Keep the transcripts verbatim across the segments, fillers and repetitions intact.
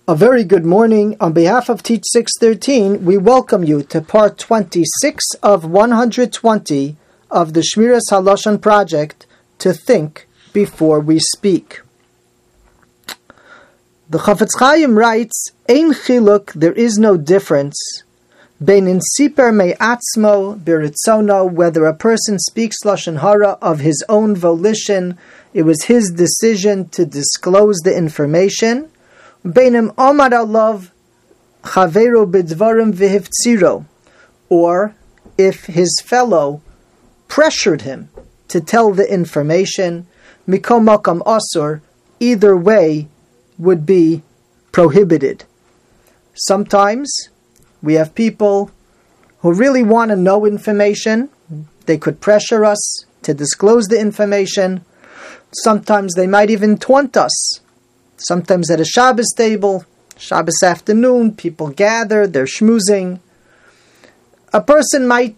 A very good morning. On behalf of Teach six thirteen, we welcome you to part twenty-six of one hundred twenty of the Shmiras HaLashon project, To Think Before We Speak. The Chafetz Chaim writes, Ein chiluk, there is no difference, bein in siper me'atzmo biritzono, whether a person speaks Lashon Hara of his own volition, it was his decision to disclose the information, Beinim Omar Alav Chavero Bidvarim Vihiftziro, or if his fellow pressured him to tell the information, Mikom Makam Asur, either way would be prohibited. Sometimes we have people who really want to know information. They could pressure us to disclose the information. Sometimes they might even taunt us. Sometimes at a Shabbos table, Shabbos afternoon, people gather, they're schmoozing. A person might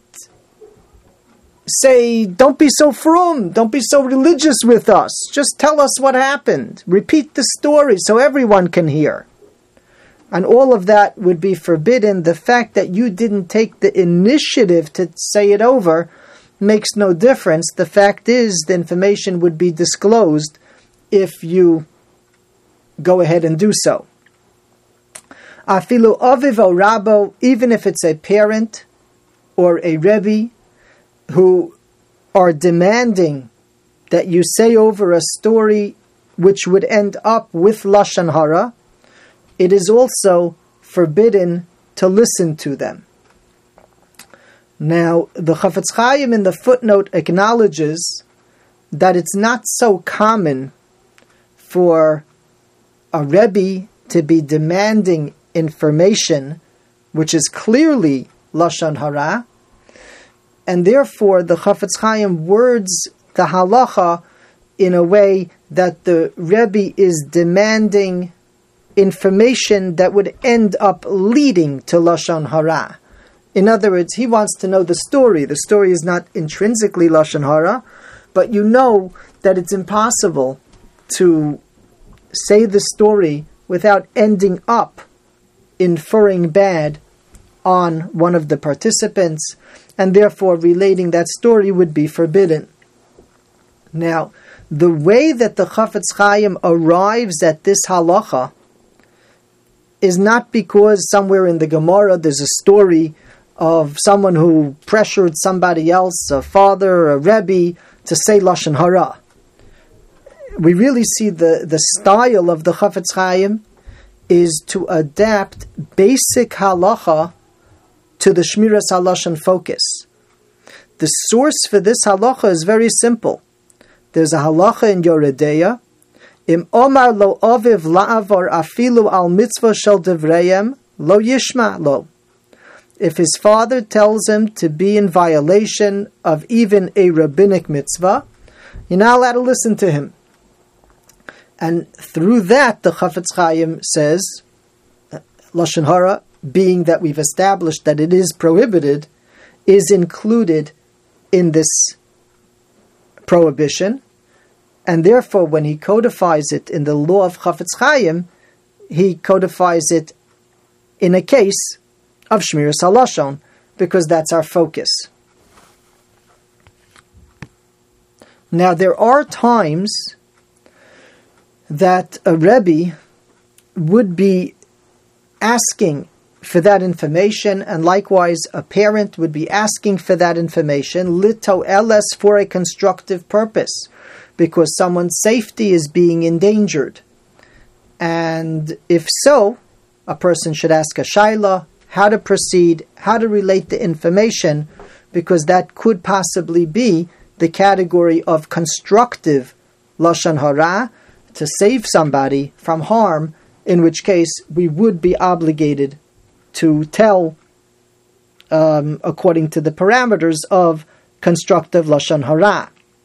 say, don't be so frum, don't be so religious with us. Just tell us what happened. Repeat the story so everyone can hear. And all of that would be forbidden. The fact that you didn't take the initiative to say it over makes no difference. The fact is, the information would be disclosed if you go ahead and do so. Afilu aviv o rabo, even if it's a parent or a rebbe who are demanding that you say over a story which would end up with Lashon Hara, it is also forbidden to listen to them. Now, the Chafetz Chaim in the footnote acknowledges that it's not so common for a rebbe to be demanding information which is clearly Lashon Hara, and therefore the Chafetz Chaim words the halacha in a way that the rebbe is demanding information that would end up leading to Lashon Hara. In other words, he wants to know the story. The story is not intrinsically Lashon Hara, but you know that it's impossible to say the story without ending up inferring bad on one of the participants, and therefore relating that story would be forbidden. Now, the way that the Chafetz Chaim arrives at this halacha is not because somewhere in the Gemara there's a story of someone who pressured somebody else, a father, a rebbe, to say Lashon Hara. We really see the, the style of the Chafetz Chaim is to adapt basic halacha to the Shmiras HaLashon focus. The source for this halacha is very simple. There's a halacha in Yoredeya, Im Omar lo aviv la'avar afilu al mitzvah shel devrayim lo yishma lo. If his father tells him to be in violation of even a rabbinic mitzvah, you're not allowed to listen to him. And through that, the Chafetz Chaim says, Lashon Hara, being that we've established that it is prohibited, is included in this prohibition. And therefore, when he codifies it in the law of Chafetz Chaim, he codifies it in a case of Shmiras HaLashon, because that's our focus. Now, there are times that a rebbe would be asking for that information, and likewise a parent would be asking for that information, lito eles, for a constructive purpose, because someone's safety is being endangered. And if so, a person should ask a shaila, how to proceed, how to relate the information, because that could possibly be the category of constructive Lashon Hara, to save somebody from harm, in which case we would be obligated to tell um, according to the parameters of constructive Lashon Hara.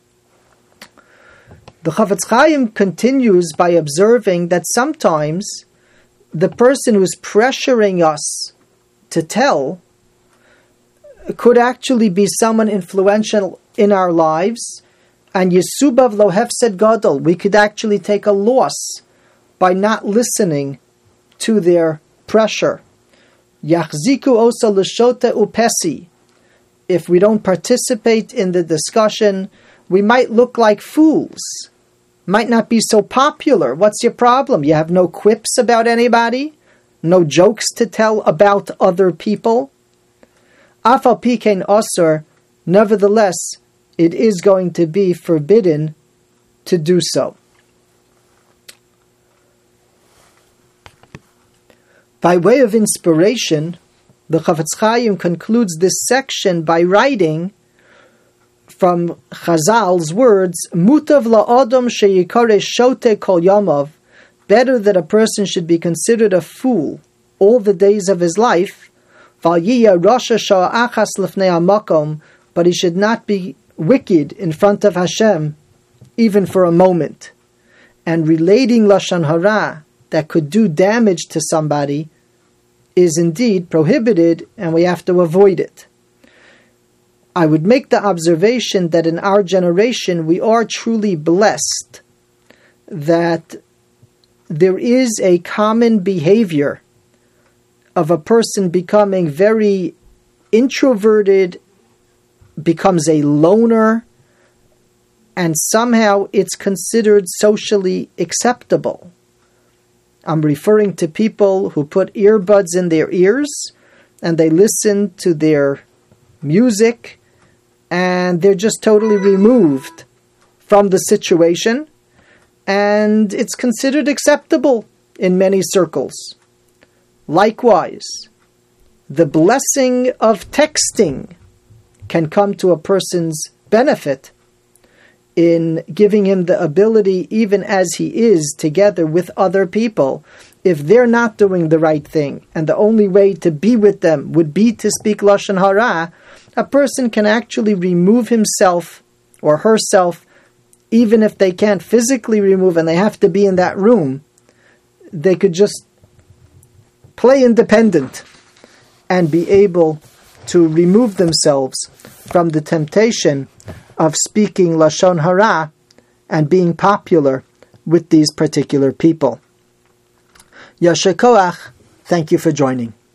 The Chafetz Chaim continues by observing that sometimes the person who's pressuring us to tell could actually be someone influential in our lives, and Yisubav lo hefsed gadol, we could actually take a loss by not listening to their pressure. Yachziku osa l'shota upesi. If we don't participate in the discussion, we might look like fools. Might not be so popular. What's your problem? You have no quips about anybody? No jokes to tell about other people? Afal pikein osur, nevertheless, it is going to be forbidden to do so. By way of inspiration, the Chafetz Chaim concludes this section by writing from Chazal's words, Mutav la'adam sheyikare shote kol yamav, better that a person should be considered a fool all the days of his life, val yiyah rasha sha'achas lefnei hamakom, but he should not be wicked in front of Hashem, even for a moment. And relating lashon hara that could do damage to somebody is indeed prohibited, and we have to avoid it. I would make the observation that in our generation we are truly blessed that there is a common behavior of a person becoming very introverted, becomes a loner, and somehow it's considered socially acceptable. I'm referring to people who put earbuds in their ears and they listen to their music and they're just totally removed from the situation, and it's considered acceptable in many circles. Likewise, the blessing of texting can come to a person's benefit in giving him the ability, even as he is together with other people, if they're not doing the right thing, and the only way to be with them would be to speak Lashon Hara, a person can actually remove himself or herself, even if they can't physically remove and they have to be in that room. They could just play independent and be able to remove themselves from the temptation of speaking Lashon Hara and being popular with these particular people. Yasher Koach, thank you for joining.